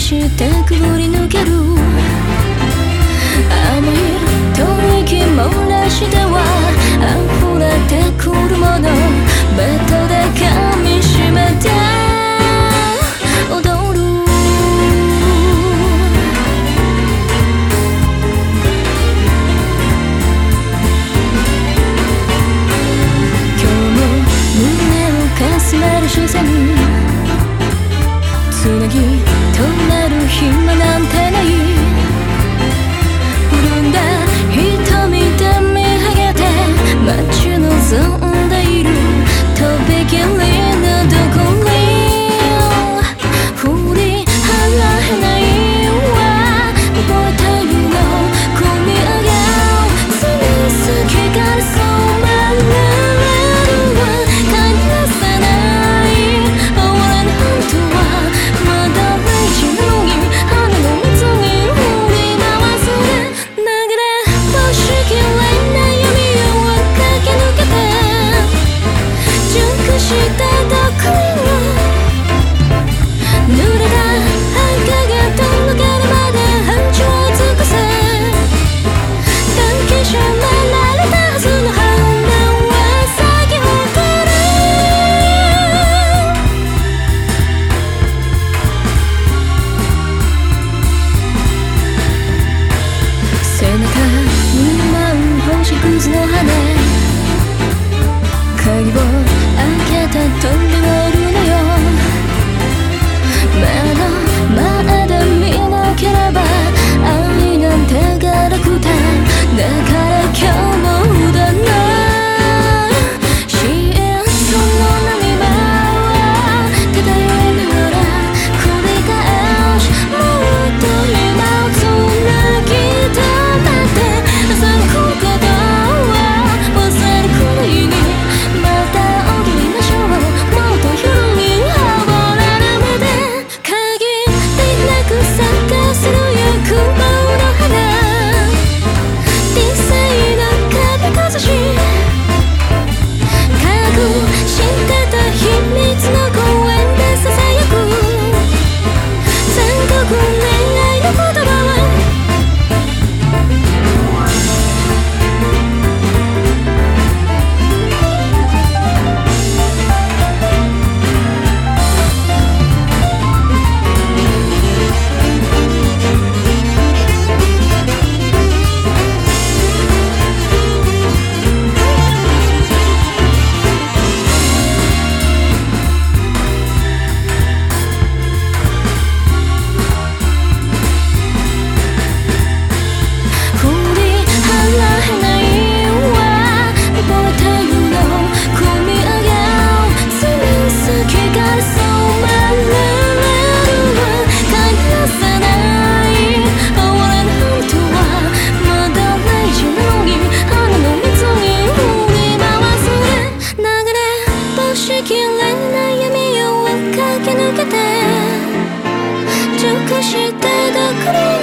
してくぐり抜ける甘い吐息漏らしては溢れてくるものベッドで噛みしめて踊る今日も胸をかすめる視線つなぎ止める暇なんてない潤んだ瞳で見上げて待ち望んでいるとびきりのどこに振り払えないわ覚えてるの込み上げつま先から染まれるわ帰らせない終わらぬ本当はまだ大事なのに花の蜜に振り回すで流れ星きれいな闇を駆け抜けて熟したどこに濡れた愛影と抜けるまで半地を尽くせ抱きしめられたはずの花は咲き誇る背中に舞う星屑の羽鍵を開けて飛んでおるのよ目の前で見なければ愛なんてがらくてだから今日もだな幸せの波は漂いながら繰り返しもっと今をつなぎ止めて朝のことは忘れるくらいにまた踊りましょうもっと夜に溺れるまで限りなく探する欲望の花理性の壁かざし隠してた秘密の公園でささやく全国恋愛の言葉は振り払えないわ覚えてるの込み上げつま先から染まれるわ帰らせない終わらぬ本当はまだ大事なのに花の蜜に振り回すで流れ星きれいな闇を駆け抜けて熟してどこに